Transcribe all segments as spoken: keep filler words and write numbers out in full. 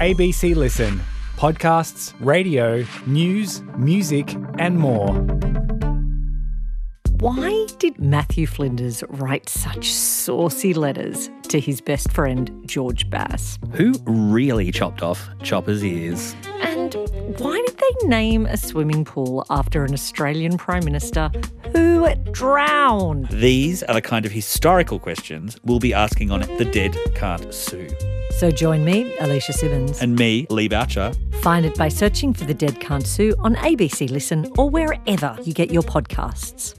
A B C Listen. Podcasts, radio, news, music and more. Why did Matthew Flinders write such saucy letters to his best friend George Bass? Who really chopped off Chopper's ears? And why did they name a swimming pool after an Australian Prime Minister who drowned? These are the kind of historical questions we'll be asking on The Dead Can't Sue. So join me, Alicia Simmons. And me, Lee Boucher. Find it by searching for The Dead Can't Sue on A B C Listen or wherever you get your podcasts.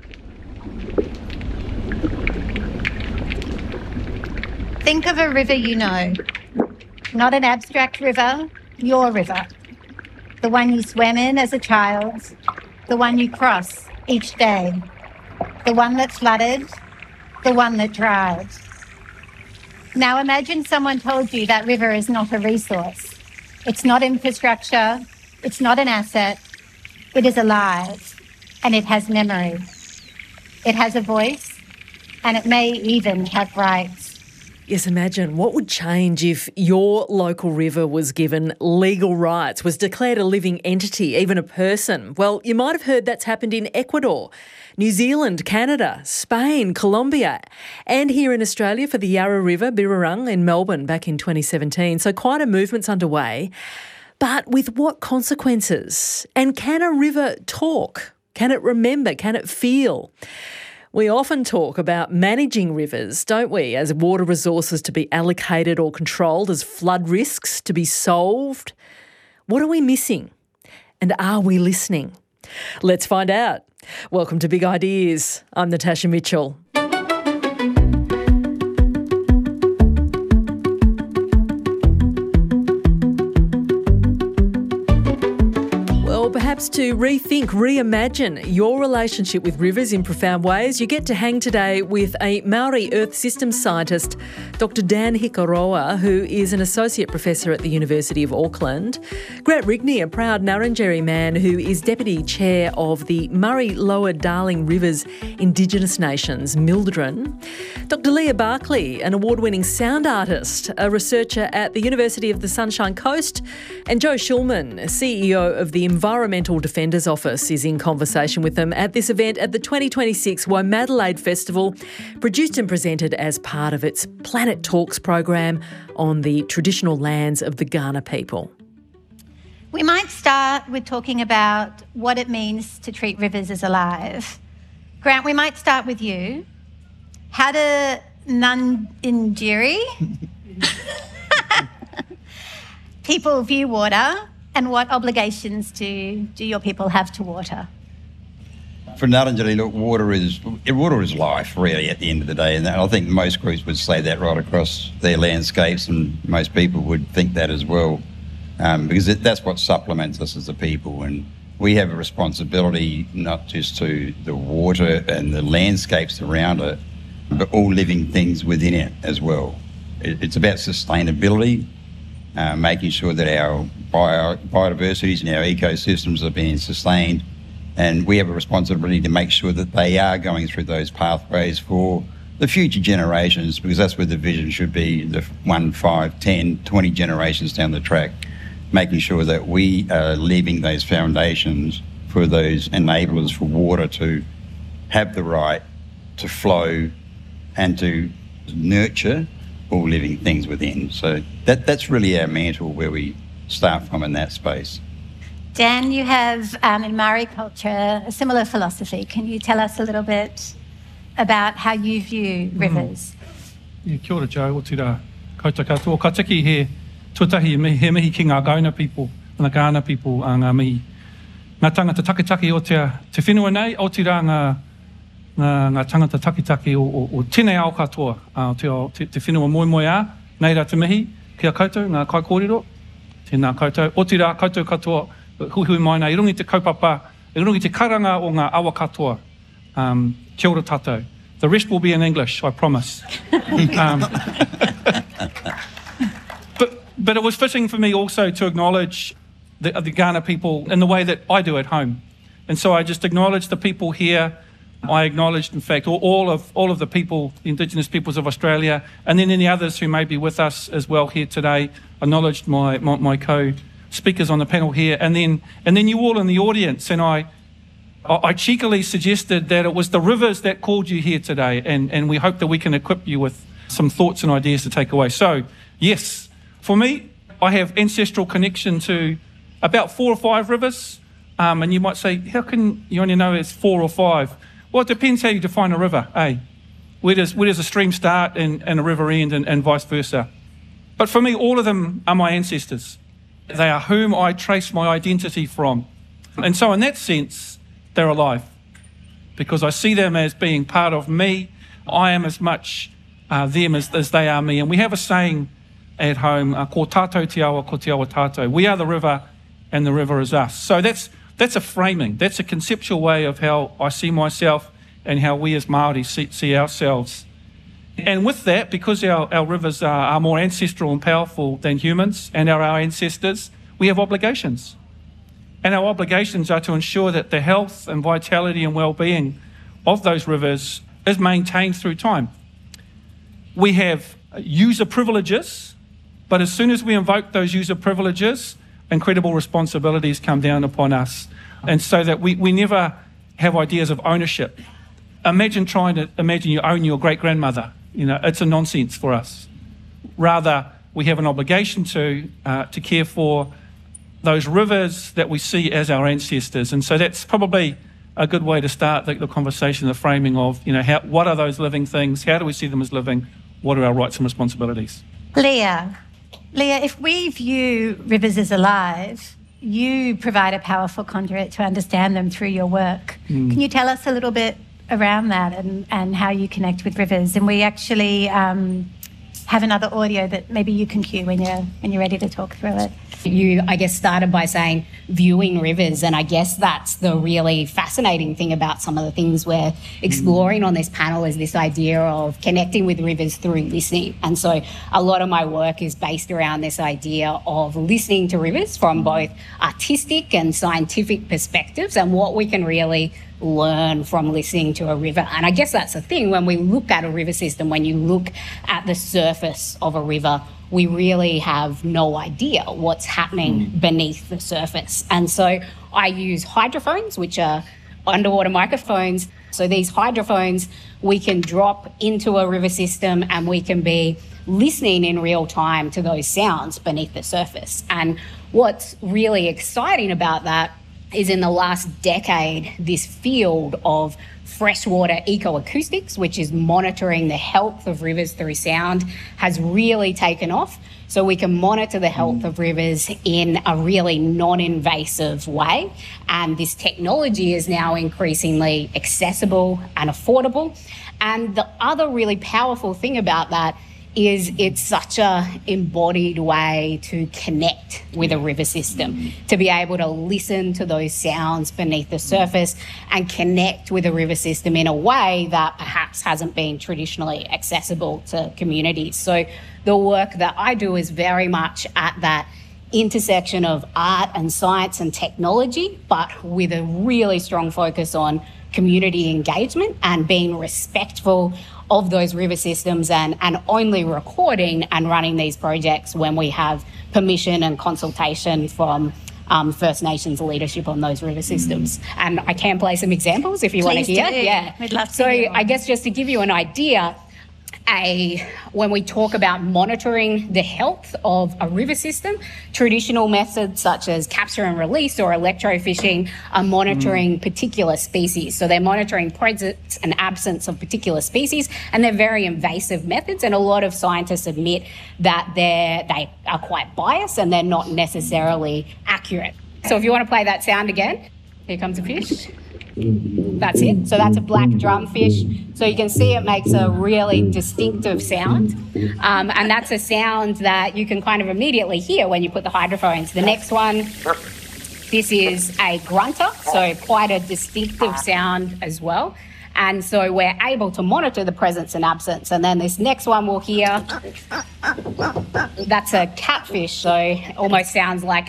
Think of a river you know. Not an abstract river, your river. The one you swam in as a child. The one you cross each day. The one that flooded. The one that dried. Now imagine someone told you that river is not a resource. It's not infrastructure. It's not an asset. It is alive. And it has memory. It has a voice. And it may even have rights. Yes, imagine what would change if your local river was given legal rights, was declared a living entity, even a person. Well, you might have heard that's happened in Ecuador, New Zealand, Canada, Spain, Colombia, and here in Australia for the Yarra River, Birrarung in Melbourne back in twenty seventeen. So quite a movement's underway. But with what consequences? And can a river talk? Can it remember? Can it feel? We often talk about managing rivers, don't we, as water resources to be allocated or controlled, as flood risks to be solved. What are we missing? And are we listening? Let's find out. Welcome to Big Ideas. I'm Natasha Mitchell. Perhaps to rethink, reimagine your relationship with rivers in profound ways, you get to hang today with a Maori Earth Systems scientist, Doctor Dan Hikaroa, who is an associate professor at the University of Auckland, Grant Rigney, a proud Ngarrindjeri man who is deputy chair of the Murray Lower Darling Rivers Indigenous Nations, Mildren, Doctor Leah Barclay, an award-winning sound artist, a researcher at the University of the Sunshine Coast, and Joe Schulman, C E O of the Environmental Defenders Office, is in conversation with them at this event at the twenty twenty-six Womadelaide Festival, produced and presented as part of its Planet Talks program on the traditional lands of the Kaurna people. We might start with talking about what it means to treat rivers as alive. Grant, we might start with you. How do Ngarrindjeri people view water, and what obligations do, do your people have to water? For Ngarrindjeri, look, water is water is life, really, at the end of the day, and I think most groups would say that right across their landscapes, and most people would think that as well, um, because it, that's what supplements us as a people, and we have a responsibility not just to the water and the landscapes around it, but all living things within it as well. It, it's about sustainability, uh, making sure that our bio, biodiversities and our ecosystems are being sustained, and we have a responsibility to make sure that they are going through those pathways for the future generations, because that's where the vision should be, the one, five, ten, twenty generations down the track, making sure that we are leaving those foundations for those enablers for water to have the right to flow and to nurture all living things within. So that that's really our mantle, where we start from in that space. Dan, you have, um, in Maori culture, a similar philosophy. Can you tell us a little bit about how you view rivers? Mm. Yeah, kia ora, Joe, o tira koutou katoa. Ka tiki he tuatahi, me, he mihi ki ngā Kaurna people, ngā Kaurna people, a ngā mihi. Ngā tangata takitaki o te, te whenua nei, o tira ngā, ngā, ngā tangata takitaki o, o, o tēnei ao katoa, uh, te, te, te whenua moi moi a, nei rā te mihi, kia koutou, ngā kai kōrero, tēnā koutou, o tira koutou katoa, hui hui mai nei, i rungi te kaupapa, i rungi te karanga o ngā awa katoa. Um, kia ora tātou. The rest will be in English, I promise. um, but, but it was fitting for me also to acknowledge the, the Kaurna people in the way that I do at home. And so I just acknowledge the people here I acknowledged, in fact, all, all of all of the people, the Indigenous peoples of Australia, and then any others who may be with us as well here today. Acknowledged my, my, my co-speakers on the panel here, and then and then you all in the audience. And I I cheekily suggested that it was the rivers that called you here today, and, and we hope that we can equip you with some thoughts and ideas to take away. So, yes, for me, I have ancestral connection to about four or five rivers, um, and you might say, how can you only know it's four or five? Well, it depends how you define a river, eh? Where does, where does a stream start and, and a river end, and, and vice versa? But for me, all of them are my ancestors. They are whom I trace my identity from. And so in that sense, they're alive, because I see them as being part of me. I am as much uh, them as, as they are me. And we have a saying at home, uh, ko tātou te awa, ko te awa tātou. We are the river and the river is us. So that's that's a framing, that's a conceptual way of how I see myself and how we as Māori see, see ourselves. And with that, because our, our rivers are, are more ancestral and powerful than humans and are our ancestors, we have obligations. And our obligations are to ensure that the health and vitality and well-being of those rivers is maintained through time. We have user privileges, but as soon as we invoke those user privileges, incredible responsibilities come down upon us. And so that we, we never have ideas of ownership. Imagine trying to imagine you own your great-grandmother. You know, it's a nonsense for us. Rather, we have an obligation to uh, to care for those rivers that we see as our ancestors. And so that's probably a good way to start the, the conversation, the framing of, you know, how, what are those living things? How do we see them as living? What are our rights and responsibilities? Leah, Leah, if we view rivers as alive, you provide a powerful conduit to understand them through your work. Mm. Can you tell us a little bit around that and, and how you connect with rivers? And we actually um, have another audio that maybe you can cue when you're, when you're ready to talk through it. You, I guess, started by saying viewing rivers, and I guess that's the really fascinating thing about some of the things we're exploring on this panel is this idea of connecting with rivers through listening. And so a lot of my work is based around this idea of listening to rivers from both artistic and scientific perspectives and what we can really learn from listening to a river. And I guess that's the thing, when we look at a river system, when you look at the surface of a river, we really have no idea what's happening mm. beneath the surface. And so I use hydrophones, which are underwater microphones. So these hydrophones, we can drop into a river system and we can be listening in real time to those sounds beneath the surface. And what's really exciting about that is in the last decade, this field of freshwater ecoacoustics, which is monitoring the health of rivers through sound, has really taken off. So we can monitor the health of rivers in a really non-invasive way. And this technology is now increasingly accessible and affordable. And the other really powerful thing about that is it's such a embodied way to connect with a river system, to be able to listen to those sounds beneath the surface and connect with a river system in a way that perhaps hasn't been traditionally accessible to communities. So the work that I do is very much at that intersection of art and science and technology, but with a really strong focus on community engagement and being respectful of those river systems, and, and only recording and running these projects when we have permission and consultation from um, First Nations leadership on those river systems. Mm. And I can play some examples if you Please want to hear. Do. Yeah. We'd love to so hear I guess just to give you an idea, A, when we talk about monitoring the health of a river system, traditional methods such as capture and release or electrofishing are monitoring mm. particular species. So they're monitoring presence and absence of particular species, and they're very invasive methods, and a lot of scientists admit that they're, they are quite biased and they're not necessarily accurate. So if you want to play that sound again, here comes a fish. That's it. So that's a black drumfish. So you can see it makes a really distinctive sound. Um, and that's a sound that you can kind of immediately hear when you put the hydrophones. The next one, this is a grunter, so quite a distinctive sound as well. And so we're able to monitor the presence and absence. And then this next one we'll hear, that's a catfish, so it almost sounds like a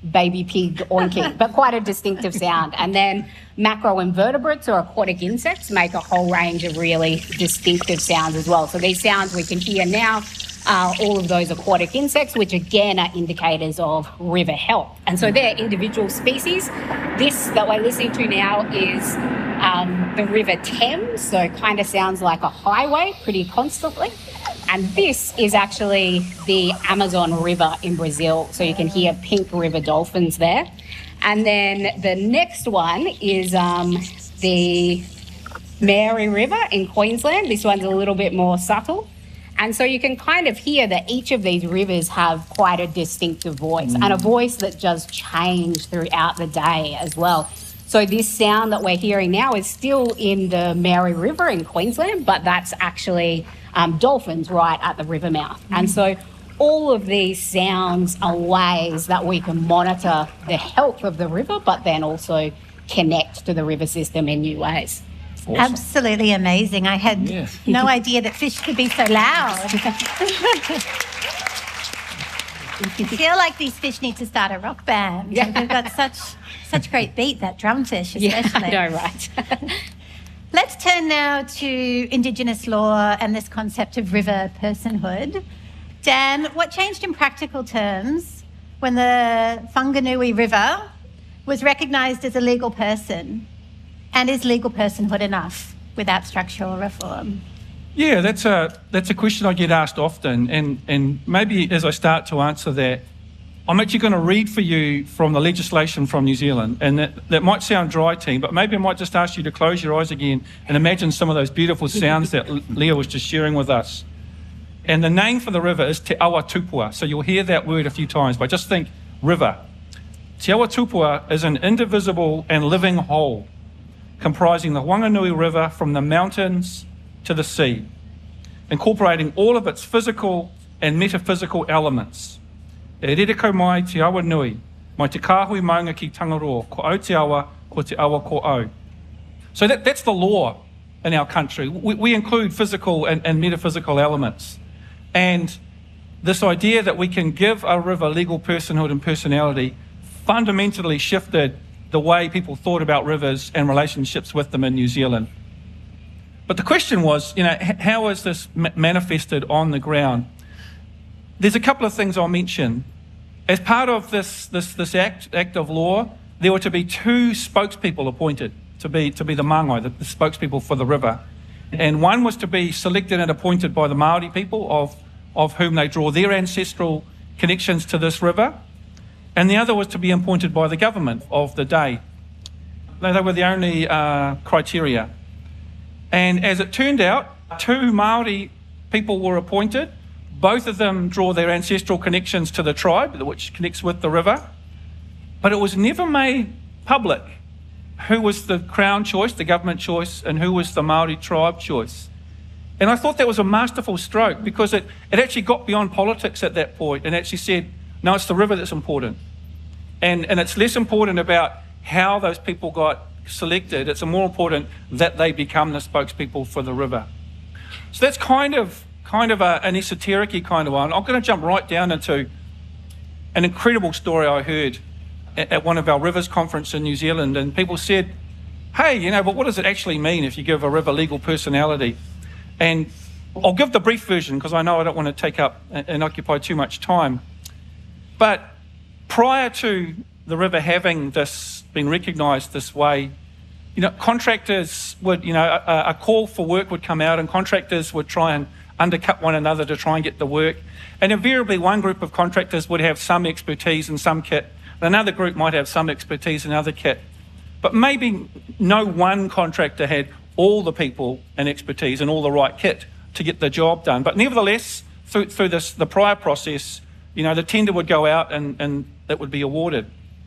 baby pig oinking, but quite a distinctive sound. And then macroinvertebrates or aquatic insects make a whole range of really distinctive sounds as well. So these sounds we can hear now are all of those aquatic insects, which again are indicators of river health. And so they're individual species. This that we're listening to now is um, the River Thames, so it kind of sounds like a highway pretty constantly. And this is actually the Amazon River in Brazil, so you can hear pink river dolphins there. And then the next one is um, the Mary River in Queensland. This one's a little bit more subtle. And so you can kind of hear that each of these rivers have quite a distinctive voice mm. and a voice that does change throughout the day as well. So this sound that we're hearing now is still in the Mary River in Queensland, but that's actually um, dolphins right at the river mouth. Mm. And so all of these sounds are ways that we can monitor the health of the river, but then also connect to the river system in new ways. Awesome. Absolutely amazing. I had yes. no idea that fish could be so loud. I feel like these fish need to start a rock band. Yeah. They've got such such great beat, that drumfish especially. Yeah, I know, right. Let's turn now to Indigenous law and this concept of river personhood. Dan, what changed in practical terms when the Whanganui River was recognised as a legal person? And is legal personhood enough without structural reform? Yeah, that's a that's a question I get asked often, and, and maybe as I start to answer that, I'm actually going to read for you from the legislation from New Zealand, and that, that might sound dry, team, but maybe I might just ask you to close your eyes again and imagine some of those beautiful sounds that Leah was just sharing with us. And the name for the river is Te Awa Tupua, so you'll hear that word a few times, but just think river. Te Awa Tupua is an indivisible and living whole, comprising the Whanganui River from the mountains to the sea, incorporating all of its physical and metaphysical elements. E rereko mai te awa nui, mai te kāhui maunga ki Tangaroa, ko au te awa, ko te awa ko au. So that, that's the law in our country. We, we include physical and, and metaphysical elements. And this idea that we can give a river legal personhood and personality fundamentally shifted the way people thought about rivers and relationships with them in New Zealand. But the question was, you know, how is this manifested on the ground? There's a couple of things I'll mention. As part of this, this, this act, act of law, there were to be two spokespeople appointed to be, to be the Māngai, the, the spokespeople for the river. And one was to be selected and appointed by the Māori people, of, of whom they draw their ancestral connections to this river. And the other was to be appointed by the government of the day. They were the only uh, criteria. And as it turned out, two Māori people were appointed. Both of them draw their ancestral connections to the tribe, which connects with the river. But it was never made public who was the Crown choice, the government choice, and who was the Māori tribe choice. And I thought that was a masterful stroke, because it, it actually got beyond politics at that point and actually said, no, it's the river that's important. And, and it's less important about how those people got selected. It's more important that they become the spokespeople for the river. So that's kind of kind of a, an esoteric-y kind of one. I'm going to jump right down into an incredible story I heard at, at one of our rivers conference in New Zealand. And people said, hey, you know, but what does it actually mean if you give a river legal personality? And I'll give the brief version, because I know I don't want to take up and, and occupy too much time. But prior to the river having this, being recognised this way, you know, contractors would, you know, a, a call for work would come out, and contractors would try and undercut one another to try and get the work. And invariably one group of contractors would have some expertise in some kit, and another group might have some expertise in another kit. But maybe no one contractor had all the people and expertise and all the right kit to get the job done. But nevertheless, through, through this, the prior process, you know, the tender would go out and, and it would be awarded.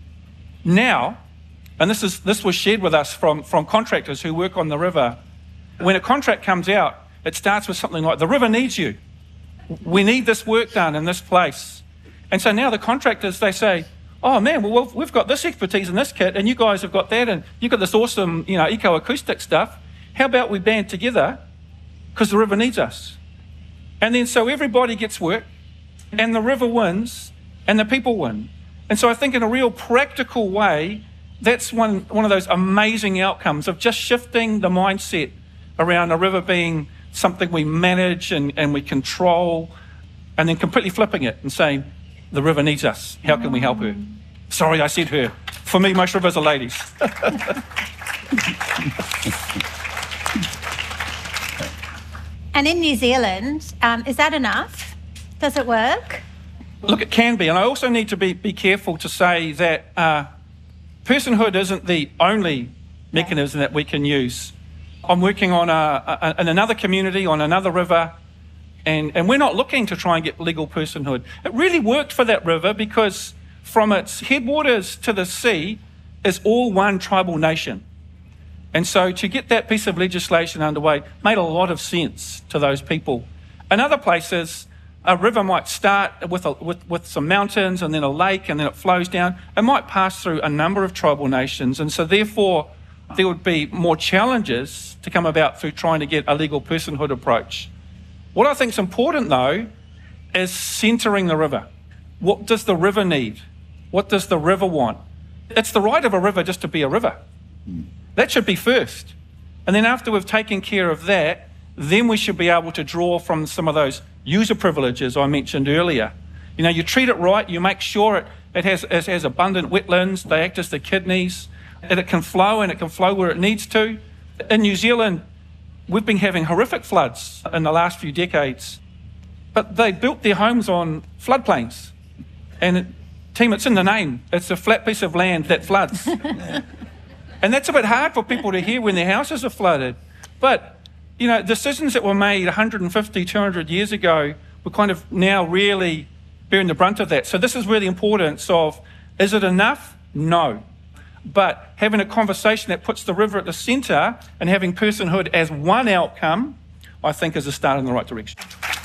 Now, and this is this was shared with us from, from contractors who work on the river, when a contract comes out, it starts with something like, the river needs you. We need this work done in this place. And so now the contractors, they say, oh man, well, we've got this expertise in this kit, and you guys have got that, and you've got this awesome, you know, eco-acoustic stuff. How about we band together, because the river needs us? And then so everybody gets work, and the river wins, and the people win. And so I think in a real practical way, that's one, one of those amazing outcomes of just shifting the mindset around a river being something we manage and, and we control, and then completely flipping it and saying, the river needs us. How can we help her? Sorry, I said her. For me, most rivers are ladies. And in New Zealand, um, is that enough? Does it work? Look, it can be. And I also need to be, be careful to say that uh, personhood isn't the only mechanism that we can use. I'm working on a, a, in another community, on another river, and, and we're not looking to try and get legal personhood. It really worked for that river because from its headwaters to the sea is all one tribal nation. And so to get that piece of legislation underway made a lot of sense to those people. In other places, a river might start with, a, with, with some mountains and then a lake and then it flows down. It might pass through a number of tribal nations, and so therefore there would be more challenges to come about through trying to get a legal personhood approach. What I think is important though is centering the river. What does the river need? What does the river want? It's the right of a river just to be a river. That should be first. And then after we've taken care of that, then we should be able to draw from some of those user privileges I mentioned earlier. You know, you treat it right, you make sure it, it, has, it has abundant wetlands, they act as the kidneys, and it can flow and it can flow where it needs to. In New Zealand, we've been having horrific floods in the last few decades, but they built their homes on floodplains. And it, team, it's in the name. It's a flat piece of land that floods. And that's a bit hard for people to hear when their houses are flooded. But, you know, decisions that were made one hundred fifty, two hundred years ago, we're kind of now really bearing the brunt of that. So this is where the importance of, is it enough? No. But having a conversation that puts the river at the centre and having personhood as one outcome, I think is a start in the right direction.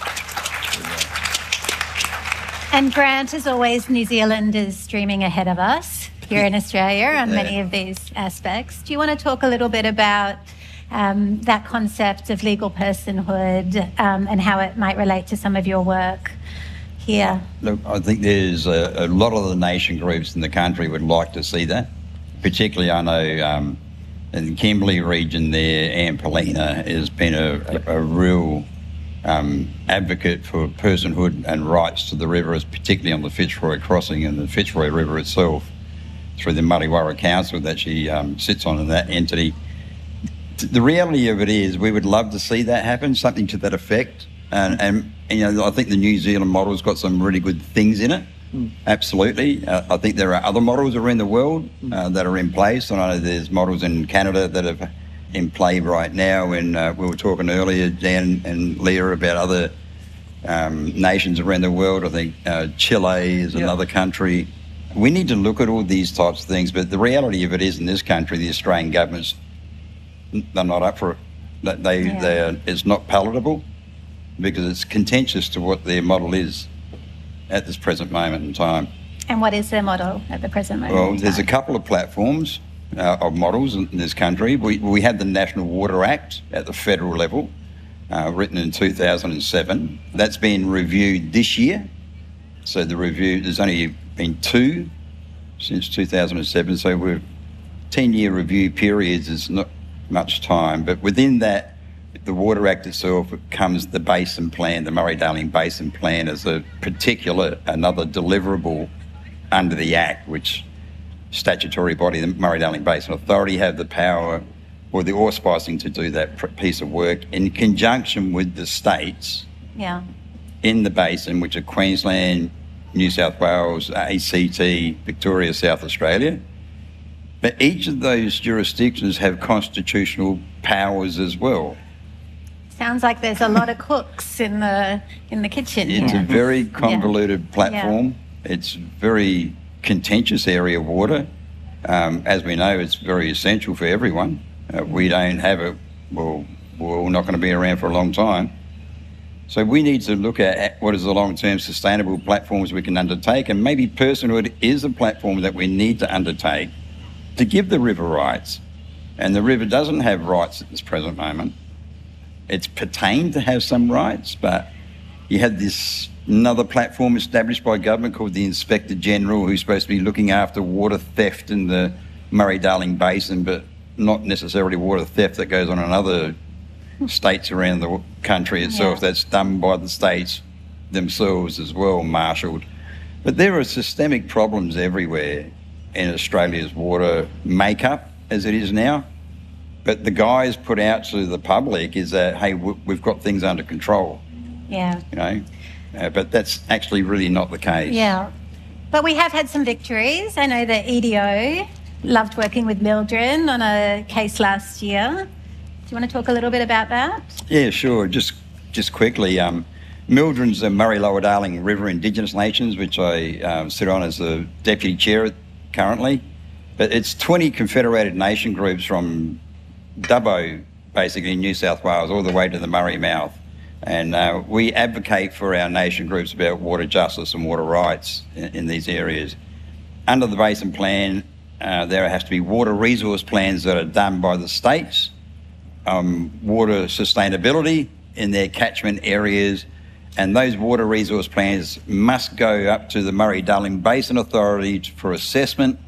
And Grant, as always, New Zealand is streaming ahead of us here in Australia on many of these aspects. Do you want to talk a little bit about um, that concept of legal personhood um, and how it might relate to some of your work here? Look, I think there's a, a lot of the nation groups in the country would like to see that. Particularly, I know um, in the Kimberley region there, Anne Polina has been a, a, a real um, advocate for personhood and rights to the river, particularly on the Fitzroy Crossing and the Fitzroy River itself, through the Murray-Warra Council that she um, sits on in that entity. The reality of it is we would love to see that happen, something to that effect. And, and, and you know, I think the New Zealand model's got some really good things in it. Mm. Absolutely. Uh, I think there are other models around the world uh, that are in place. And I know there's models in Canada that are in play right now. And uh, we were talking earlier, Dan and Leah, about other um, nations around the world. I think uh, Chile is yep. another country. We need to look at all these types of things, but the reality of it is in this country, the Australian government's, they're not up for it. They, yeah. they're, it's not palatable because it's contentious to what their model is at this present moment in time. And what is their model at the present moment? Well, there's a couple of platforms uh, of models in this country. We, we had the National Water Act at the federal level, uh, written in two thousand seven. That's been reviewed this year. So the review, there's only been two since two thousand seven, so we're ten-year review periods is not much time, but within that, the Water Act itself comes the Basin Plan, the Murray-Darling Basin Plan as a particular, another deliverable under the Act, which statutory body, the Murray-Darling Basin Authority, have the power or the auspicing to do that piece of work in conjunction with the states yeah. in the basin, which are Queensland, New South Wales, A C T, Victoria, South Australia. But each of those jurisdictions have constitutional powers as well. Sounds like there's a lot of cooks in the in the kitchen. It's here. a very convoluted yeah. platform. Yeah. It's a very contentious area of water. Um, as we know, it's very essential for everyone. Uh, we don't have it, well, we're not going to be around for a long time. So we need to look at what is the long-term sustainable platforms we can undertake, and maybe personhood is a platform that we need to undertake to give the river rights. And the river doesn't have rights at this present moment. It's pertained to have some rights, but You had this another platform established by government called the Inspector General, who's supposed to be looking after water theft in the Murray-Darling Basin, but not necessarily water theft that goes on in other states around the country itself. Yeah. That's done by the states themselves as well, marshalled. But there are systemic problems everywhere in Australia's water makeup as it is now. But the guise put out to the public is that, hey, we've got things under control. Yeah. You know, uh, but that's actually really not the case. Yeah. But we have had some victories. I know that E D O loved working with Mildred on a case last year. Do you want to talk a little bit about that? Yeah, sure. Just just quickly, um, Mildred's the Murray-Lower Darling River Indigenous Nations, which I um, sit on as the deputy chair currently. But it's twenty confederated nation groups from Dubbo, basically in New South Wales, all the way to the Murray mouth. And uh, we advocate for our nation groups about water justice and water rights in, in these areas. Under the Basin Plan, uh, there has to be water resource plans that are done by the states, um, water sustainability in their catchment areas, and those water resource plans must go up to the Murray-Darling Basin Authority for assessment,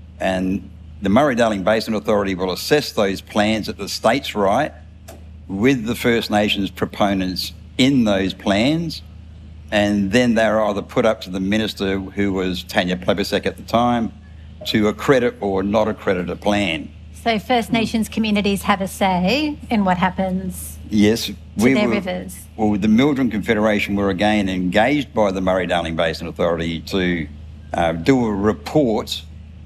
and the Murray-Darling Basin Authority will assess those plans at the state's right with the First Nations proponents in those plans, and then they're either put up to the minister, who was Tanya Plibersek at the time, to accredit or not accredit a plan. So First Nations communities have a say in what happens yes, to we their were, rivers. Well, the Mildred Confederation were again engaged by the Murray-Darling Basin Authority to uh, do a report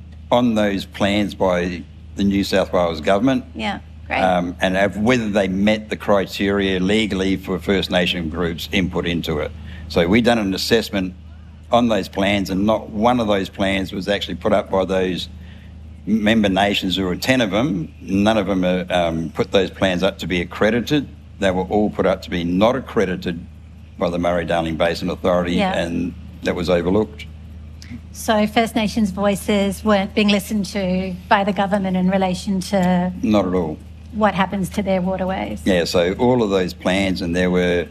on those plans by the New South Wales government. Yeah. Great. Um, and have, whether they met the criteria legally for First Nation groups' input into it. So we've done an assessment on those plans, and not one of those plans was actually put up by those member nations. There were ten of them. None of them uh, um, put those plans up to be accredited. They were all put up to be not accredited by the Murray-Darling Basin Authority, yeah. and that was overlooked. So First Nations voices weren't being listened to by the government in relation to... Not at all. What happens to their waterways. Yeah, so all of those plans, and there were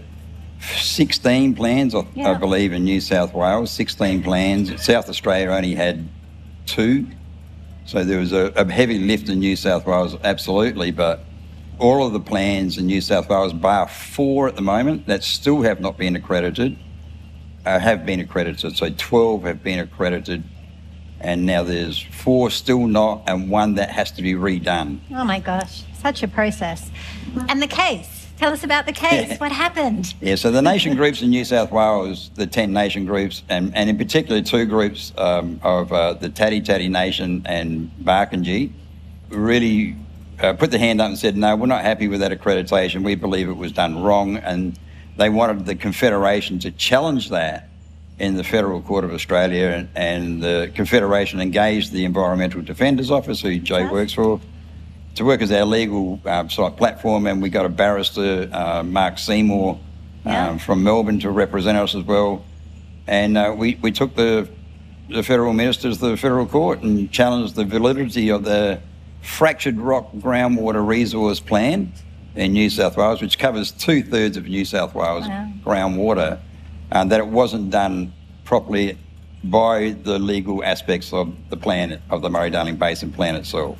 sixteen plans, I, yeah. I believe, in New South Wales, sixteen plans. South Australia only had two. So there was a, a heavy lift in New South Wales, absolutely, but all of the plans in New South Wales, bar four at the moment, that still have not been accredited, uh, have been accredited. So twelve have been accredited, and now there's four still not, and one that has to be redone. Oh my gosh, such a process. And the case, tell us about the case. What happened? Yeah, so the nation groups in New South Wales, the ten nation groups, and, and in particular two groups um, of uh, the Tati Tati Nation and Barkindji, really uh, put their hand up and said, no, we're not happy with that accreditation. We believe it was done wrong, and they wanted the Confederation to challenge that in the Federal Court of Australia, and, and the Confederation engaged the Environmental Defenders Office, who Joe yes. works for, to work as our legal uh, site platform, and we got a barrister, uh, Mark Seymour, yeah. um, from Melbourne to represent us as well. And uh, we, we took the, the federal ministers to the federal court and challenged the validity of the fractured rock groundwater resource plan in New South Wales, which covers two-thirds of New South Wales wow. groundwater, uh, that it wasn't done properly by the legal aspects of the plan, of the Murray-Darling Basin Plan itself.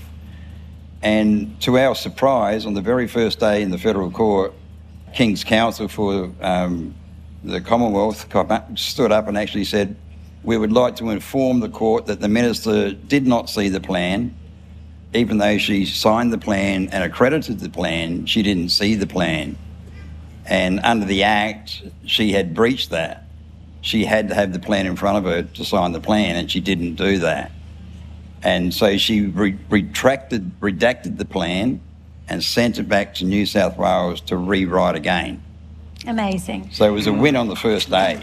And to our surprise, on the very first day in the federal court, King's Counsel for um, the Commonwealth stood up and actually said, we would like to inform the court that the minister did not see the plan. Even though she signed the plan and accredited the plan, she didn't see the plan. And under the Act, she had breached that. She had to have the plan in front of her to sign the plan, and she didn't do that. And so she re- retracted, redacted the plan and sent it back to New South Wales to rewrite again. Amazing. So it was a win on the first day.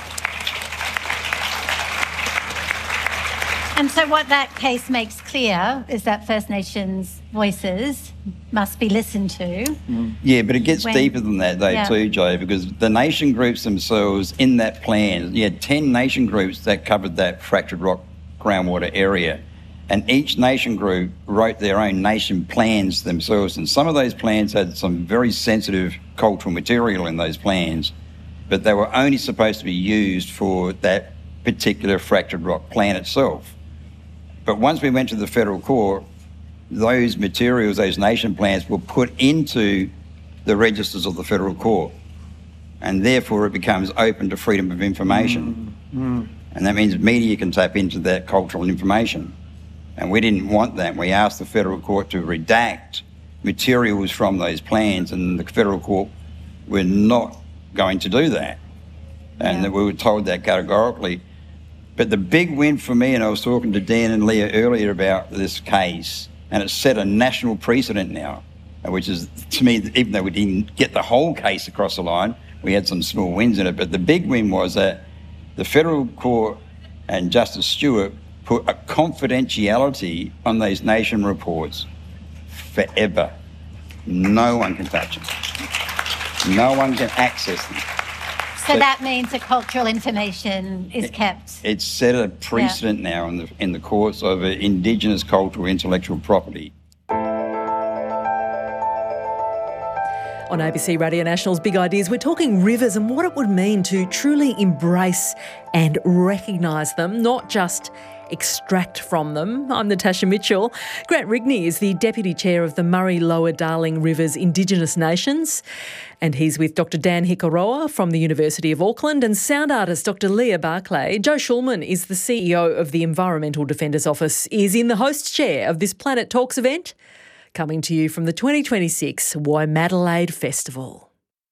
And so what that case makes clear is that First Nations voices must be listened to. Mm. Yeah, but it gets when, deeper than that though yeah. too, Joe, because the nation groups themselves in that plan, you had ten nation groups that covered that fractured rock groundwater area. And each nation group wrote their own nation plans themselves. And some of those plans had some very sensitive cultural material in those plans. but they were only supposed to be used for that particular fractured rock plan itself. But once we went to the federal court, those materials, those nation plans, were put into the registers of the federal court, and therefore it becomes open to freedom of information. Mm, mm. And that means media can tap into that cultural information. And we didn't want that. We asked the federal court to redact materials from those plans, and the federal court were not going to do that. And yeah. that we were told that categorically. But the big win for me, and I was talking to Dan and Leah earlier about this case, and it's set a national precedent now, which is, to me, even though we didn't get the whole case across the line, we had some small wins in it. But the big win was that the federal court and Justice Stewart put a confidentiality on those nation reports forever. No one can touch them. No one can access them. So, so that means the cultural information is it, kept. It's set a precedent yeah. now in the in the courts over Indigenous cultural intellectual property. On A B C Radio National's Big Ideas, we're talking rivers and what it would mean to truly embrace and recognise them, not just extract from them. I'm Natasha Mitchell. Grant Rigney is the Deputy Chair of the Murray Lower Darling Rivers Indigenous Nations, and he's with Doctor Dan Hikaroa from the University of Auckland and sound artist Doctor Leah Barclay. Joe Schulman is the C E O of the Environmental Defenders Office, is in the host chair of this Planet Talks event, coming to you from the twenty twenty-six Waimadelaide Festival.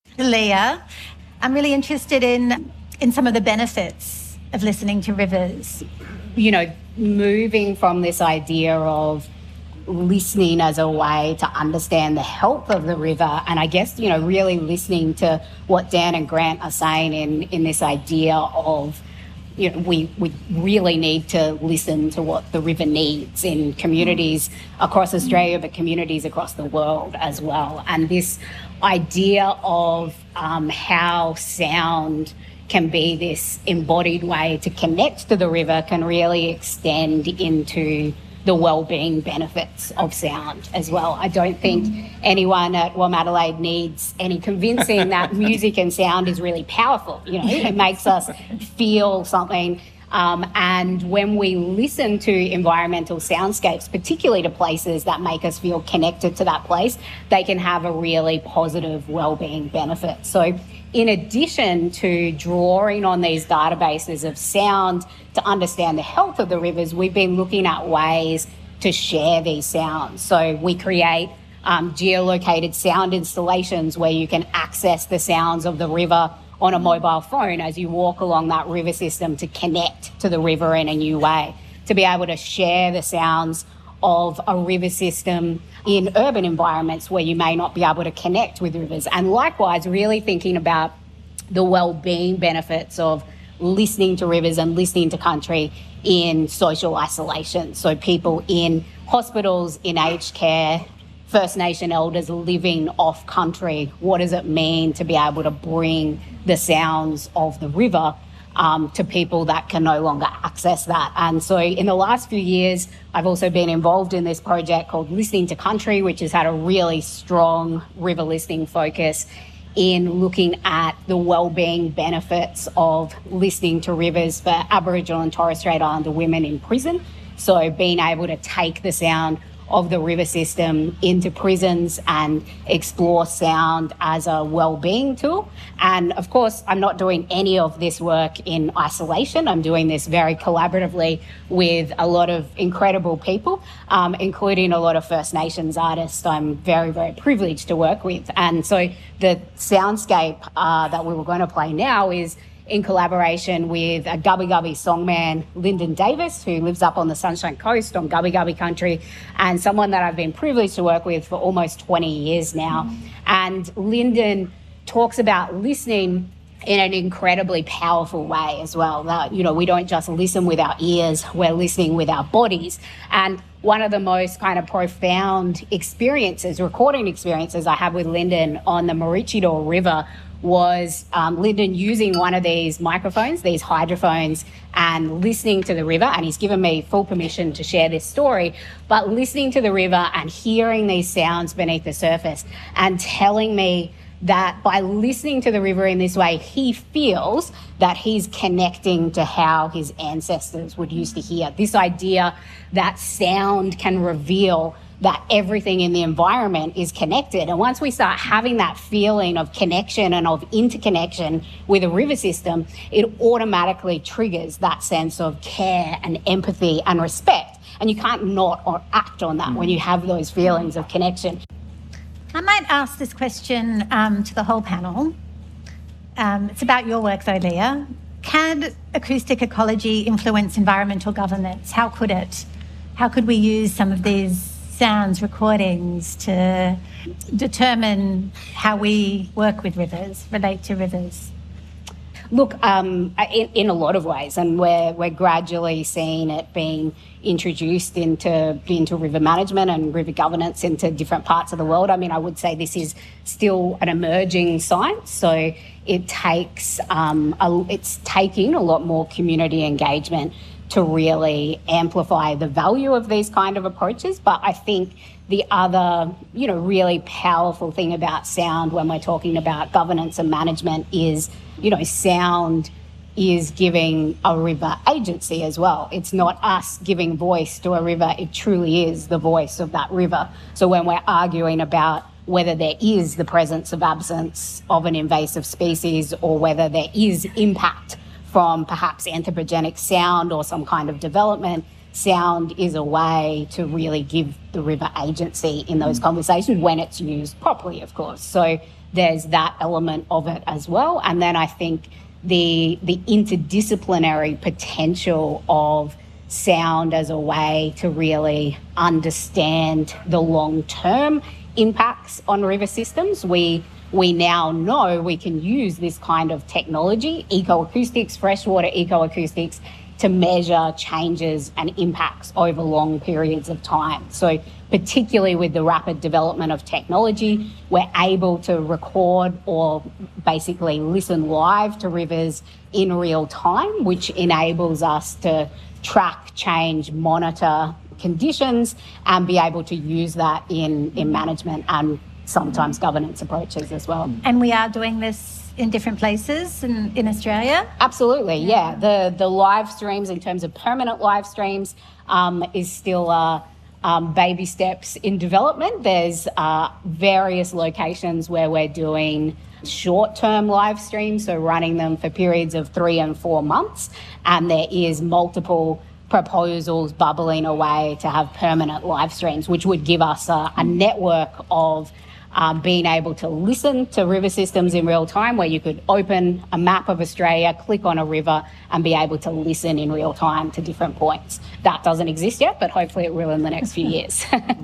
Leah, I'm really interested in in some of the benefits of listening to rivers. You know, moving from this idea of listening as a way to understand the health of the river, and I guess, you know, really listening to what Dan and Grant are saying in, in this idea of, you know, we, we really need to listen to what the river needs in communities across Australia, but communities across the world as well. And this idea of um, how sound can be this embodied way to connect to the river can really extend into the well-being benefits of sound as well. I don't think anyone at Waimadelaide needs any convincing that music and sound is really powerful. You know, it makes us feel something. Um, and when we listen to environmental soundscapes, particularly to places that make us feel connected to that place, they can have a really positive well-being benefit. So in addition to drawing on these databases of sound to understand the health of the rivers, we've been looking at ways to share these sounds. So we create um, geolocated sound installations where you can access the sounds of the river on a mobile phone as you walk along that river system to connect to the river in a new way, to be able to share the sounds of a river system in urban environments where you may not be able to connect with rivers. And likewise, really thinking about the well-being benefits of listening to rivers and listening to country in social isolation. So people in hospitals, in aged care, First Nation elders living off country, what does it mean to be able to bring the sounds of the river Um, to people that can no longer access that? And so in the last few years, I've also been involved in this project called Listening to Country, which has had a really strong river listening focus in looking at the well-being benefits of listening to rivers for Aboriginal and Torres Strait Islander women in prison. So being able to take the sound of the river system into prisons and explore sound as a well-being tool. And of course, I'm not doing any of this work in isolation. I'm doing this very collaboratively with a lot of incredible people, um, including a lot of First Nations artists I'm very, very privileged to work with. And so the soundscape uh, that we were going to play now is in collaboration with a Gubbi Gubbi songman, Lyndon Davis, who lives up on the Sunshine Coast on Gubbi Gubbi country, and someone that I've been privileged to work with for almost twenty years now. Mm. And Lyndon talks about listening in an incredibly powerful way as well. That, you know, we don't just listen with our ears, we're listening with our bodies. And one of the most kind of profound experiences, recording experiences I had with Lyndon on the Maroochydore River was um, Lyndon using one of these microphones, these hydrophones, and listening to the river. And he's given me full permission to share this story, but listening to the river and hearing these sounds beneath the surface and telling me that by listening to the river in this way, he feels that he's connecting to how his ancestors would used to hear. This idea that sound can reveal that everything in the environment is connected. And once we start having that feeling of connection and of interconnection with a river system, it automatically triggers that sense of care and empathy and respect. And you can't not or act on that when you have those feelings of connection. I might ask this question um, to the whole panel. Um, it's about your work though, Leah. Can acoustic ecology influence environmental governance? How could it? How could we use some of these sounds, recordings to determine how we work with rivers, relate to rivers? Look, um, in, in a lot of ways, and we're, we're gradually seeing it being introduced into, into river management and river governance into different parts of the world. I mean, I would say this is still an emerging science, so it takes, um, a, it's taking a lot more community engagement to really amplify the value of these kind of approaches. But I think the other, you know, really powerful thing about sound when we're talking about governance and management is, you know, sound is giving a river agency as well. It's not us giving voice to a river, it truly is the voice of that river. So when we're arguing about whether there is the presence of absence of an invasive species or whether there is impact from perhaps anthropogenic sound or some kind of development, sound is a way to really give the river agency in those conversations when it's used properly, of course. So there's that element of it as well. And then I think the the interdisciplinary potential of sound as a way to really understand the long-term impacts on river systems. We we now know we can use this kind of technology, ecoacoustics, freshwater ecoacoustics, to measure changes and impacts over long periods of time. So particularly with the rapid development of technology, we're able to record or basically listen live to rivers in real time, which enables us to track, change, monitor conditions and be able to use that in, in management and sometimes governance approaches as well. And we are doing this in different places in, in Australia? Absolutely, yeah. The the live streams, in terms of permanent live streams, um, is still uh, um, baby steps in development. There's uh, various locations where we're doing short-term live streams, so running them for periods of three and four months. And there is multiple proposals bubbling away to have permanent live streams, which would give us a, a network of Um, being able to listen to river systems in real time, where you could open a map of Australia, click on a river and be able to listen in real time to different points. That doesn't exist yet, but hopefully it will in the next few years.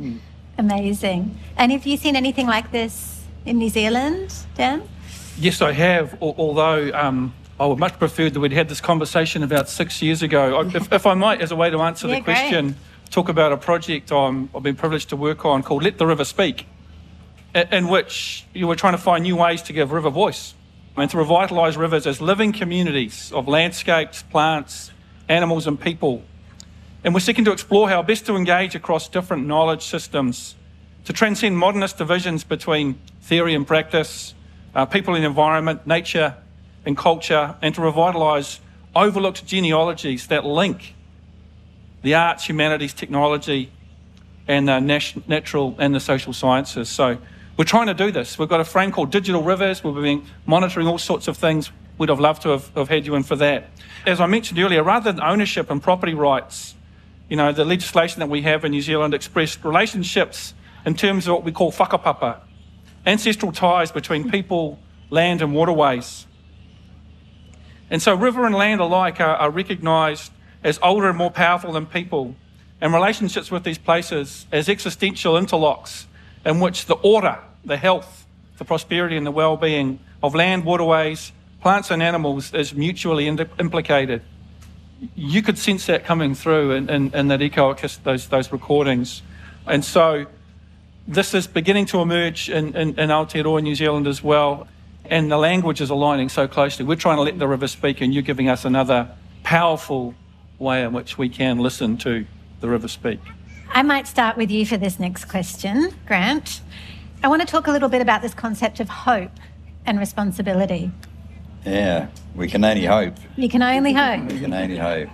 Amazing. And have you seen anything like this in New Zealand, Dan? Yes, I have, although um, I would much prefer that we'd had this conversation about six years ago. If, if I might, as a way to answer Yeah, the question, great. talk about a project I'm, I've been privileged to work on called Let the River Speak, in which you were trying to find new ways to give river voice and to revitalise rivers as living communities of landscapes, plants, animals and people. And we're seeking to explore how best to engage across different knowledge systems, to transcend modernist divisions between theory and practice, uh, people and environment, nature and culture, and to revitalise overlooked genealogies that link the arts, humanities, technology, and the nat- natural and the social sciences. So we're trying to do this. We've got a frame called Digital Rivers. We've been monitoring all sorts of things. We'd have loved to have, have had you in for that. As I mentioned earlier, rather than ownership and property rights, you know, the legislation that we have in New Zealand expressed relationships in terms of what we call whakapapa, ancestral ties between people, land and waterways. And so river and land alike are, are recognised as older and more powerful than people, and relationships with these places as existential interlocks in which the order, the health, the prosperity and the well-being of land, waterways, plants and animals is mutually ind- implicated. You could sense that coming through in, in, in that ecoacoustics, those, those recordings. And so this is beginning to emerge in, in, in Aotearoa, New Zealand as well, and the language is aligning so closely. We're trying to let the river speak, and you're giving us another powerful way in which we can listen to the river speak. I might start with you for this next question, Grant. I want to talk a little bit about this concept of hope and responsibility. Yeah, we can only hope. You can only hope. We can only hope.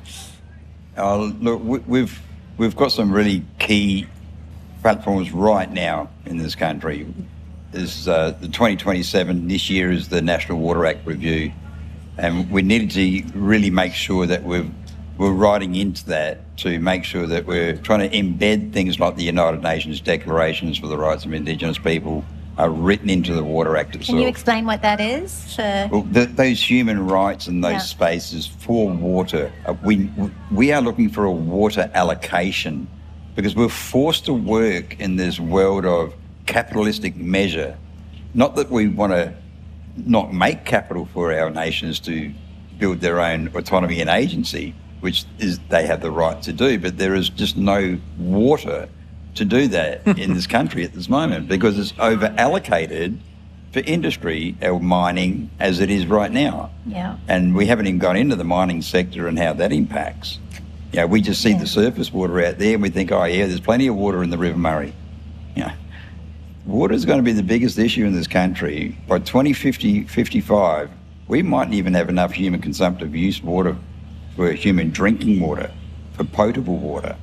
Oh, look, we- we've we've got some really key platforms right now in this country. There's uh, the twenty twenty-seven, this year is the National Water Act review, and we needed to really make sure that we're, we're writing into that to make sure that we're trying to embed things like the United Nations Declarations for the Rights of Indigenous People are written into the Water Act itself. Can you explain what that is? For... Well, th those human rights and those Yeah. spaces for water, uh, we we are looking for a water allocation because we're forced to work in this world of capitalistic measure. Not that we want to not make capital for our nations to build their own autonomy and agency, which is they have the right to do, but there is just no water to do that in this country at this moment because it's over allocated for industry or mining as it is right now. Yeah. And we haven't even gone into the mining sector and how that impacts. You know, we just see Yeah. the surface water out there and we think, oh yeah, there's plenty of water in the River Murray. You know, water is going to be the biggest issue in this country. By twenty fifty, fifty-five, we mightn't even have enough human consumptive use water for human drinking water, for potable water.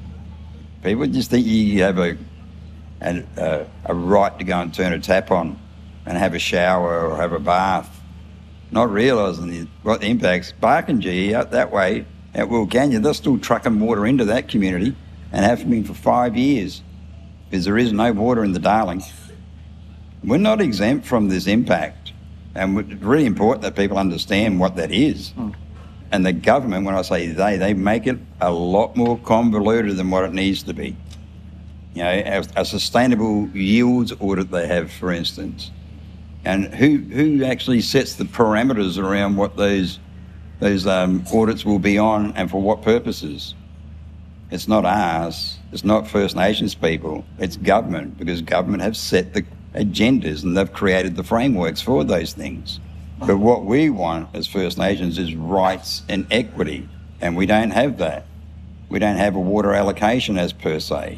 People just think you have a, a, a, a right to go and turn a tap on and have a shower or have a bath, not realising the, what the impacts. Barkindji, out that way, at Wilcannia, they're still trucking water into that community and have been for five years because there is no water in the Darling. We're not exempt from this impact, and it's really important that people understand what that is. Mm. And the government, when I say they, they make it a lot more convoluted than what it needs to be. You know, a, a sustainable yields audit they have, for instance. And who who actually sets the parameters around what those those um, audits will be on and for what purposes? It's not ours. It's not First Nations people. It's government, because government have set the agendas and they've created the frameworks for those things. But what we want as First Nations is rights and equity, and we don't have that. We don't have a water allocation as per se.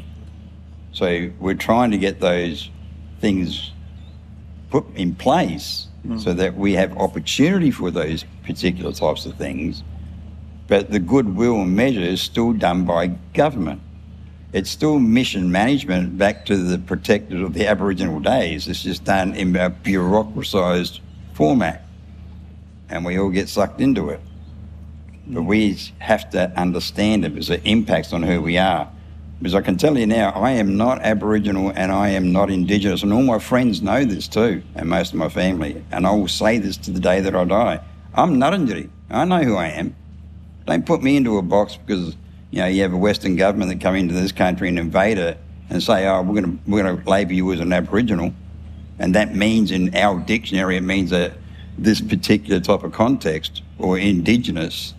So we're trying to get those things put in place mm. so that we have opportunity for those particular types of things, but the goodwill and measure is still done by government. It's still mission management back to the protectors of the Aboriginal days. It's just done in a bureaucratised format, and we all get sucked into it. But we have to understand it because it impacts on who we are. Because I can tell you now, I am not Aboriginal and I am not Indigenous, and all my friends know this too, and most of my family, and I will say this to the day that I die. I'm Ngarrindjeri. I know who I am. Don't put me into a box because, you know, you have a Western government that come into this country and invade it and say, oh, we're going to we're going to label you as an Aboriginal, and that means in our dictionary it means that this particular type of context or Indigenous.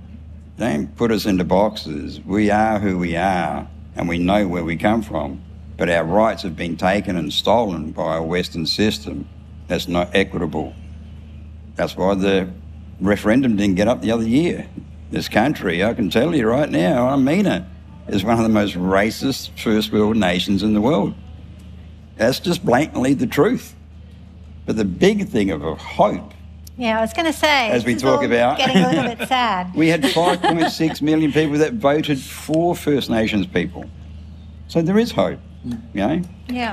Don't put us into boxes. We are who we are, and we know where we come from. But our rights have been taken and stolen by a Western system that's not equitable. That's why the referendum didn't get up the other year. This country, I can tell you right now, I mean it, is one of the most racist first world nations in the world. That's just blatantly the truth. But the big thing of hope, Yeah, I was going to say, as we this is talk all about, getting a little bit sad. we had five point six million people that voted for First Nations people. So there is hope, you know? Yeah.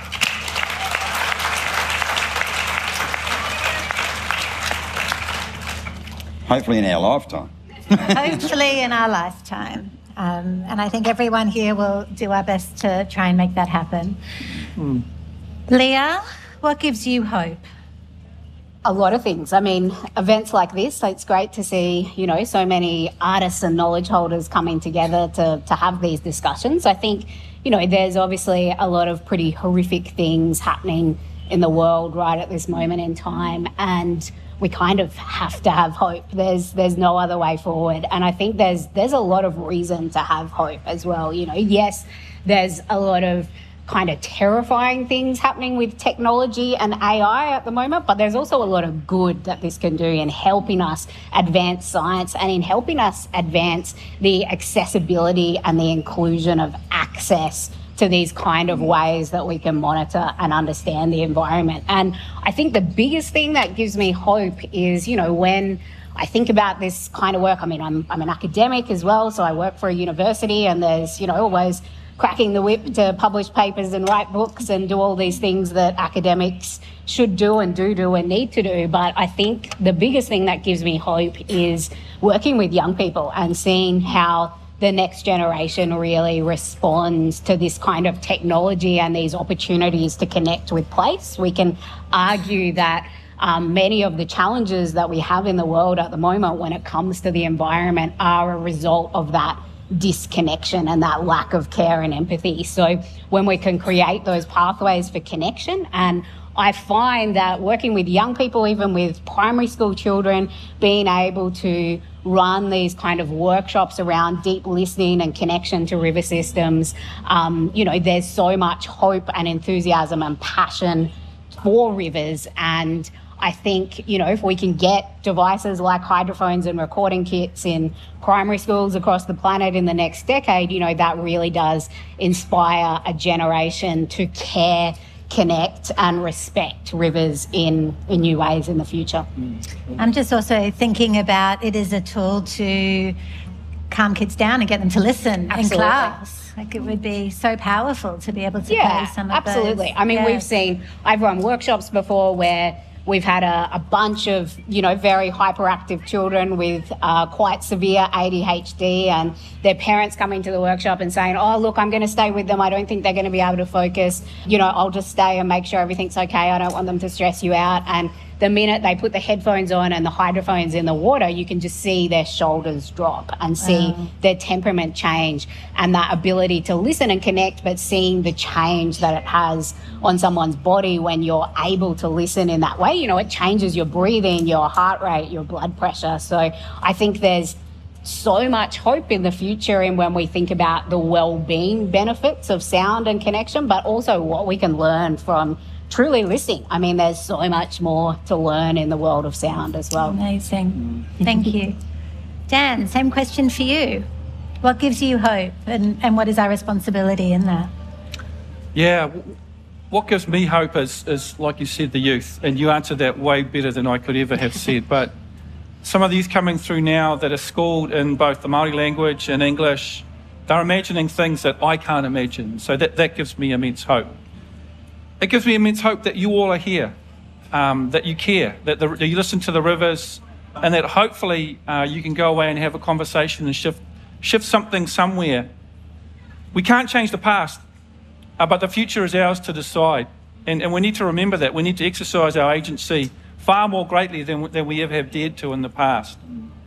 Hopefully in our lifetime. Hopefully in our lifetime. Um, and I think everyone here will do our best to try and make that happen. Mm. Leah, what gives you hope? A lot of things. I mean, events like this, so it's great to see, you know, so many artists and knowledge holders coming together to, to have these discussions. I think, you know, there's obviously a lot of pretty horrific things happening in the world right at this moment in time, and we kind of have to have hope. There's there's no other way forward. And I think there's there's a lot of reason to have hope as well. You know, yes, there's a lot of kind of terrifying things happening with technology and A I at the moment, but there's also a lot of good that this can do in helping us advance science and in helping us advance the accessibility and the inclusion of access to these kind of ways that we can monitor and understand the environment. And I think the biggest thing that gives me hope is, you know, when I think about this kind of work, I mean, I'm, I'm an academic as well, so I work for a university, and there's, you know, always cracking the whip to publish papers and write books and do all these things that academics should do and do do and need to do. But I think the biggest thing that gives me hope is working with young people and seeing how the next generation really responds to this kind of technology and these opportunities to connect with place. We can argue that um, many of the challenges that we have in the world at the moment when it comes to the environment are a result of that disconnection and that lack of care and empathy. So when we can create those pathways for connection, and I find that working with young people, even with primary school children, being able to run these kind of workshops around deep listening and connection to river systems, um, you know, there's so much hope and enthusiasm and passion for rivers. And I think, you know, if we can get devices like hydrophones and recording kits in primary schools across the planet in the next decade, you know, that really does inspire a generation to care, connect and respect rivers in, in new ways in the future. I'm just also thinking about it as a tool to calm kids down and get them to listen Absolutely. in class. Like, it would be so powerful to be able to yeah, play some of those. absolutely. I mean, Yeah. we've seen, I've run workshops before where we've had a, a bunch of, you know, very hyperactive children with uh, quite severe A D H D, and their parents coming to the workshop and saying, oh, look, I'm going to stay with them. I don't think they're going to be able to focus. You know, I'll just stay and make sure everything's okay. I don't want them to stress you out. And the minute they put the headphones on and the hydrophones in the water, you can just see their shoulders drop and see Wow. their temperament change, and that ability to listen and connect, but seeing the change that it has on someone's body when you're able to listen in that way. You know, it changes your breathing, your heart rate, your blood pressure. So I think there's so much hope in the future in when we think about the well-being benefits of sound and connection, but also what we can learn from truly listening. I mean, there's so much more to learn in the world of sound as well. Amazing. Thank you. Dan, same question for you. What gives you hope, and, and what is our responsibility in that? Yeah, w- what gives me hope is, is, like you said, the youth. And you answered that way better than I could ever have said. But some of the youth coming through now that are schooled in both the Māori language and English, they're imagining things that I can't imagine. So that, that gives me immense hope. It gives me immense hope that you all are here, um, that you care, that, the, that you listen to the rivers, and that hopefully uh, you can go away and have a conversation and shift, shift something somewhere. We can't change the past, uh, but the future is ours to decide. And, and we need to remember that. We need to exercise our agency far more greatly than, than we ever have dared to in the past.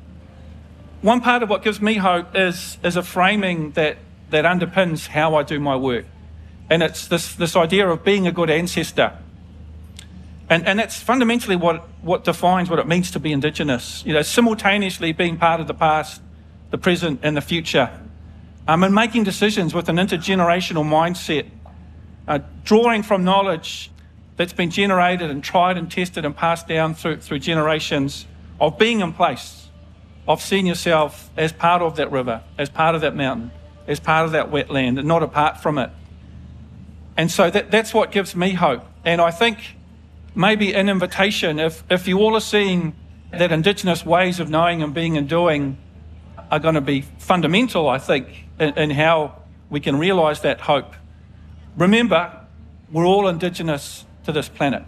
One part of what gives me hope is, is a framing that, that underpins how I do my work. And it's this, this idea of being a good ancestor. And, and that's fundamentally what, what defines what it means to be Indigenous. You know, simultaneously being part of the past, the present and the future. Um, and making decisions with an intergenerational mindset. Uh, drawing from knowledge that's been generated and tried and tested and passed down through, through generations, of being in place, of seeing yourself as part of that river, as part of that mountain, as part of that wetland and not apart from it. And so that, that's what gives me hope. And I think maybe an invitation, if, if you all are seeing that Indigenous ways of knowing and being and doing are going to be fundamental, I think, in, in how we can realise that hope. Remember, we're all Indigenous to this planet.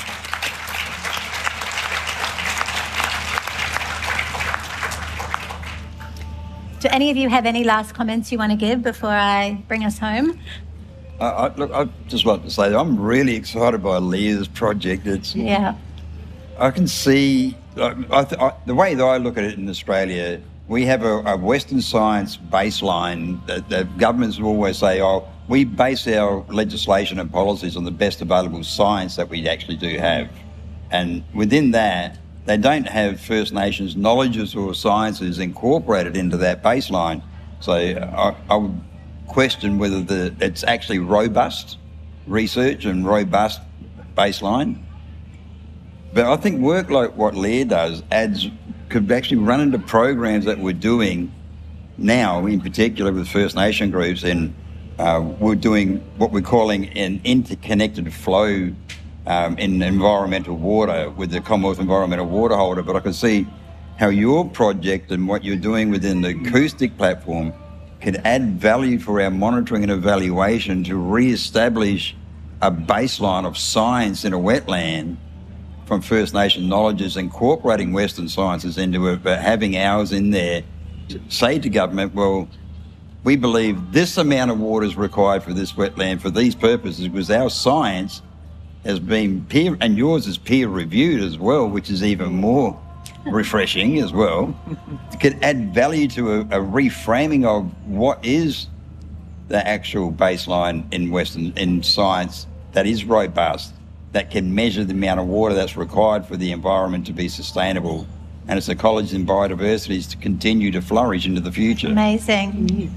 Do any of you have any last comments you want to give before I bring us home? I, I, look, I'd just like to say that I'm really excited by Leah's project. It's, Yeah. I can see, I, I, I, the way that I look at it in Australia, we have a, a Western science baseline that, that governments will always say, oh, we base our legislation and policies on the best available science that we actually do have. And within that, they don't have First Nations knowledges or sciences incorporated into that baseline. So I, I would question whether the, it's actually robust research and robust baseline. But I think work like what Leah does adds, could actually run into programs that we're doing now, in particular with First Nation groups, and uh, we're doing what we're calling an interconnected flow um, in environmental water with the Commonwealth Environmental Water Holder, but I can see how your project and what you're doing within the acoustic platform can add value for our monitoring and evaluation to re-establish a baseline of science in a wetland from First Nation knowledges, incorporating Western sciences into it, but having ours in there to say to government, well, we believe this amount of water is required for this wetland for these purposes because our science has been peer, and yours is peer reviewed as well, which is even more refreshing as well. It could add value to a, a reframing of what is the actual baseline in Western in science that is robust, that can measure the amount of water that's required for the environment to be sustainable and its ecology and biodiversity to continue to flourish into the future. Amazing.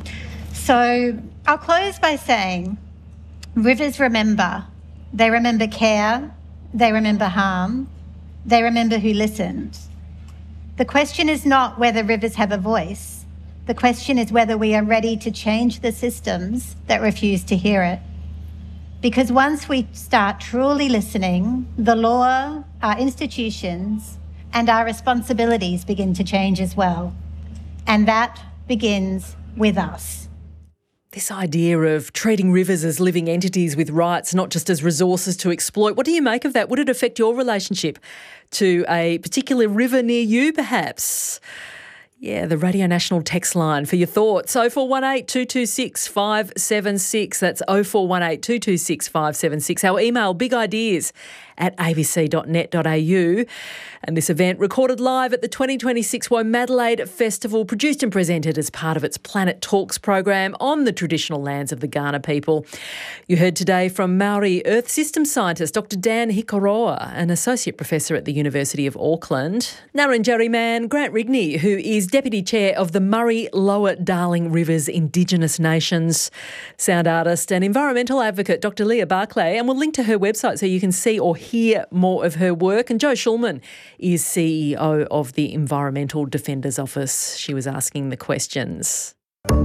So I'll close by saying rivers remember. They remember care, they remember harm, they remember who listened. The question is not whether rivers have a voice. The question is whether we are ready to change the systems that refuse to hear it. Because once we start truly listening, the law, our institutions, and our responsibilities begin to change as well. And that begins with us. This idea of treating rivers as living entities with rights, not just as resources to exploit. What do you make of that? Would it affect your relationship to a particular river near you, perhaps? Yeah, the Radio National text line for your thoughts. oh four one eight, two two six, five seven six. That's oh four one eight, two two six, five seven six. Our email, big ideas at a b c dot net dot a u. And this event recorded live at the twenty twenty-six Womadelaide Festival, produced and presented as part of its Planet Talks program on the traditional lands of the Kaurna people. You heard today from Maori Earth System scientist Doctor Dan Hikoroa, an associate professor at the University of Auckland. Ngarrindjeri man Grant Rigney, who is Deputy Chair of the Murray Lower Darling Rivers Indigenous Nations. Sound artist and environmental advocate Doctor Leah Barclay, and we'll link to her website so you can see or hear more of her work. And Jo Schulman is C E O of the Environmental Defenders Office. She was asking the questions.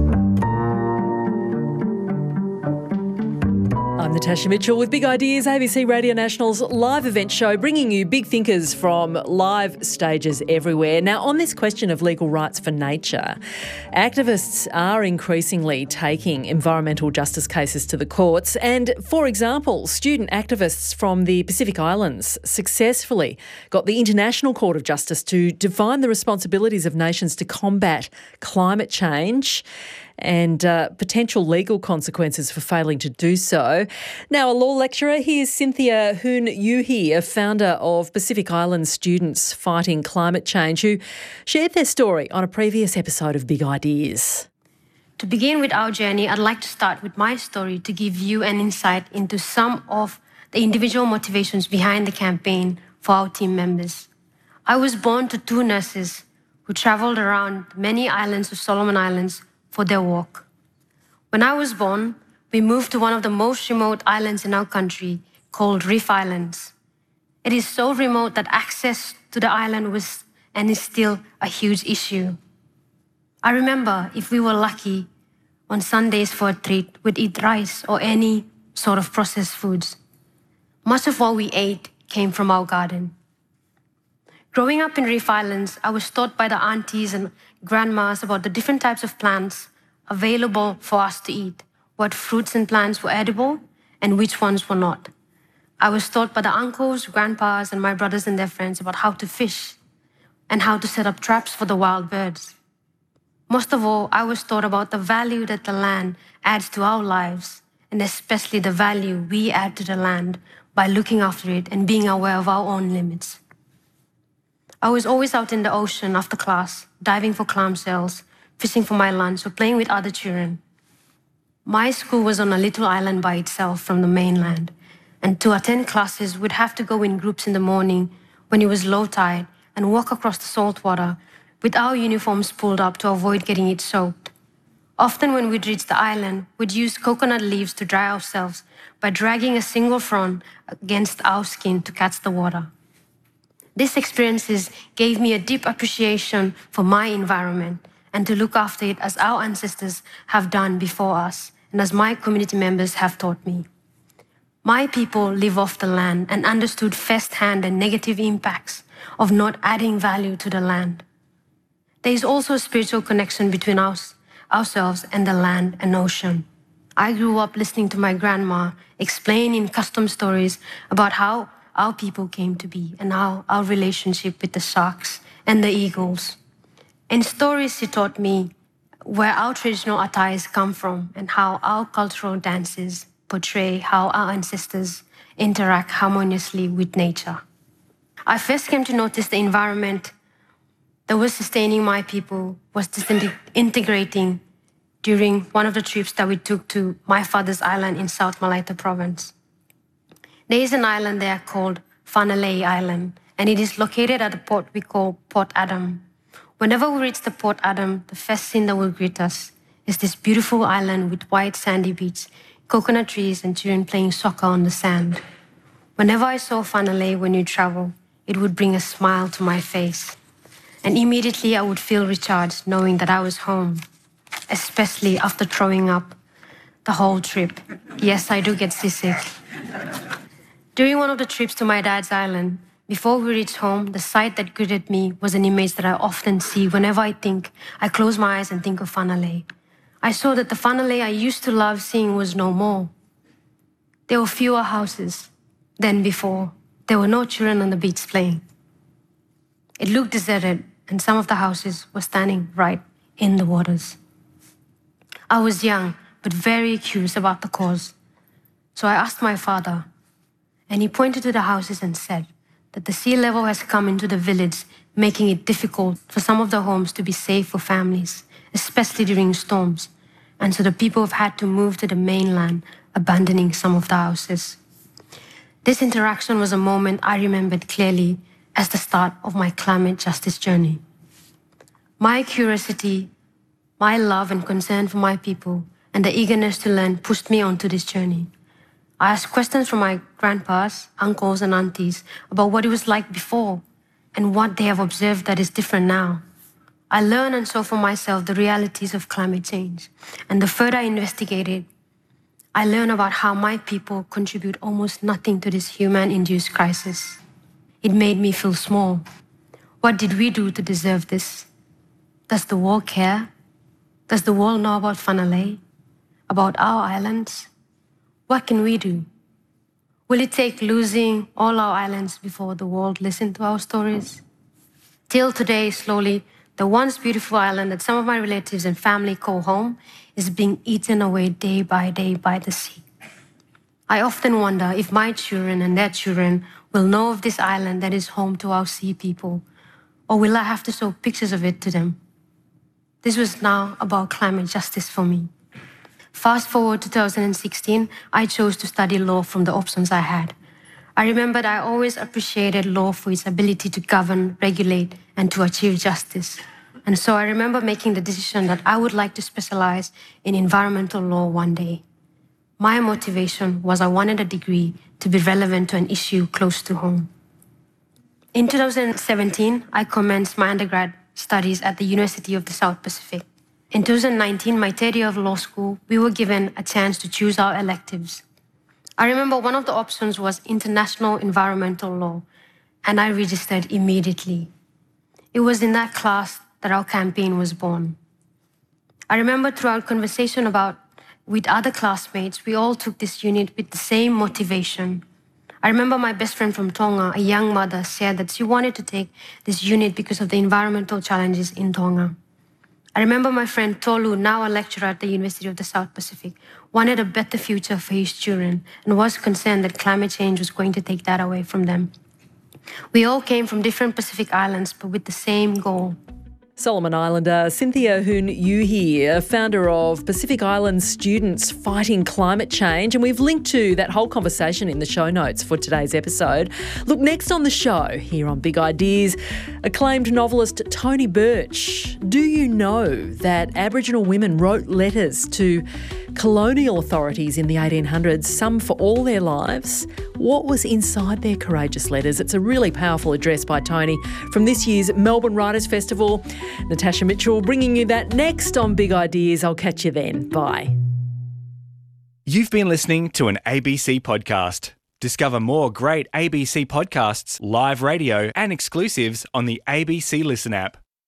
I'm Natasha Mitchell with Big Ideas, A B C Radio National's live event show, bringing you big thinkers from live stages everywhere. Now, on this question of legal rights for nature, activists are increasingly taking environmental justice cases to the courts. And, for example, student activists from the Pacific Islands successfully got the International Court of Justice to define the responsibilities of nations to combat climate change and uh, potential legal consequences for failing to do so. Now, a law lecturer, here's Cynthia Hoon-Yuhi, a founder of Pacific Island Students Fighting Climate Change, who shared their story on a previous episode of Big Ideas. To begin with our journey, I'd like to start with my story to give you an insight into some of the individual motivations behind the campaign for our team members. I was born to two nurses who travelled around many islands of Solomon Islands for their work. When I was born, we moved to one of the most remote islands in our country called Reef Islands. It is so remote that access to the island was and is still a huge issue. I remember if we were lucky on Sundays for a treat, we'd eat rice or any sort of processed foods. Much of what we ate came from our garden. Growing up in Reef Islands, I was taught by the aunties and grandmas about the different types of plants available for us to eat, what fruits and plants were edible and which ones were not. I was taught by the uncles, grandpas, and my brothers and their friends about how to fish and how to set up traps for the wild birds. Most of all, I was taught about the value that the land adds to our lives, and especially the value we add to the land by looking after it and being aware of our own limits. I was always out in the ocean after class, diving for clam shells, fishing for my lunch, or playing with other children. My school was on a little island by itself from the mainland, and to attend classes, we'd have to go in groups in the morning when it was low tide and walk across the salt water with our uniforms pulled up to avoid getting it soaked. Often when we'd reach the island, we'd use coconut leaves to dry ourselves by dragging a single frond against our skin to catch the water. These experiences gave me a deep appreciation for my environment and to look after it as our ancestors have done before us and as my community members have taught me. My people live off the land and understood firsthand the negative impacts of not adding value to the land. There is also a spiritual connection between us, ourselves and the land and ocean. I grew up listening to my grandma explain in custom stories about how our people came to be and how our relationship with the sharks and the eagles. In stories, she taught me where our traditional attires come from and how our cultural dances portray how our ancestors interact harmoniously with nature. I first came to notice the environment that was sustaining my people was disintegrating during one of the trips that we took to my father's island in South Malaita province. There is an island there called Whanalei Island, and it is located at a port we call Port Adam. Whenever we reach the Port Adam, the first scene that will greet us is this beautiful island with white sandy beach, coconut trees, and children playing soccer on the sand. Whenever I saw Whanalei when you travel, it would bring a smile to my face. And immediately I would feel recharged knowing that I was home, especially after throwing up the whole trip. Yes, I do get seasick. During one of the trips to my dad's island, before we reached home, the sight that greeted me was an image that I often see whenever I think, I close my eyes and think of Whanalei. I saw that the Whanalei I used to love seeing was no more. There were fewer houses than before. There were no children on the beach playing. It looked deserted, and some of the houses were standing right in the waters. I was young, but very curious about the cause. So I asked my father, and he pointed to the houses and said that the sea level has come into the village, making it difficult for some of the homes to be safe for families, especially during storms. And so the people have had to move to the mainland, abandoning some of the houses. This interaction was a moment I remembered clearly as the start of my climate justice journey. My curiosity, my love and concern for my people, and the eagerness to learn pushed me onto this journey. I asked questions from my grandpas, uncles, and aunties about what it was like before and what they have observed that is different now. I learned and saw for myself the realities of climate change. And the further I investigated, I learned about how my people contribute almost nothing to this human-induced crisis. It made me feel small. What did we do to deserve this? Does the world care? Does the world know about Whanalei? About our islands? What can we do? Will it take losing all our islands before the world listens to our stories? Till today, slowly, the once beautiful island that some of my relatives and family call home is being eaten away day by day by the sea. I often wonder if my children and their children will know of this island that is home to our sea people, or will I have to show pictures of it to them? This was now about climate justice for me. Fast forward to two thousand sixteen, I chose to study law from the options I had. I remembered I always appreciated law for its ability to govern, regulate, and to achieve justice. And so I remember making the decision that I would like to specialize in environmental law one day. My motivation was I wanted a degree to be relevant to an issue close to home. In two thousand seventeen, I commenced my undergrad studies at the University of the South Pacific. In two thousand nineteen, my third year of law school, we were given a chance to choose our electives. I remember one of the options was international environmental law, and I registered immediately. It was in that class that our campaign was born. I remember through our conversation about with other classmates, we all took this unit with the same motivation. I remember my best friend from Tonga, a young mother, said that she wanted to take this unit because of the environmental challenges in Tonga. I remember my friend Tolu, now a lecturer at the University of the South Pacific, wanted a better future for his children and was concerned that climate change was going to take that away from them. We all came from different Pacific islands, but with the same goal. Solomon Islander Cynthia Hun Yuhi, founder of Pacific Islands Students Fighting Climate Change, and we've linked to that whole conversation in the show notes for today's episode. Look, next on the show, here on Big Ideas, acclaimed novelist Tony Birch. Do you know that Aboriginal women wrote letters to colonial authorities in the eighteen hundreds, some for all their lives? What was inside their courageous letters? It's a really powerful address by Tony from this year's Melbourne Writers' Festival. Natasha Mitchell bringing you that next on Big Ideas. I'll catch you then. Bye. You've been listening to an A B C podcast. Discover more great A B C podcasts, live radio and exclusives on the A B C Listen app.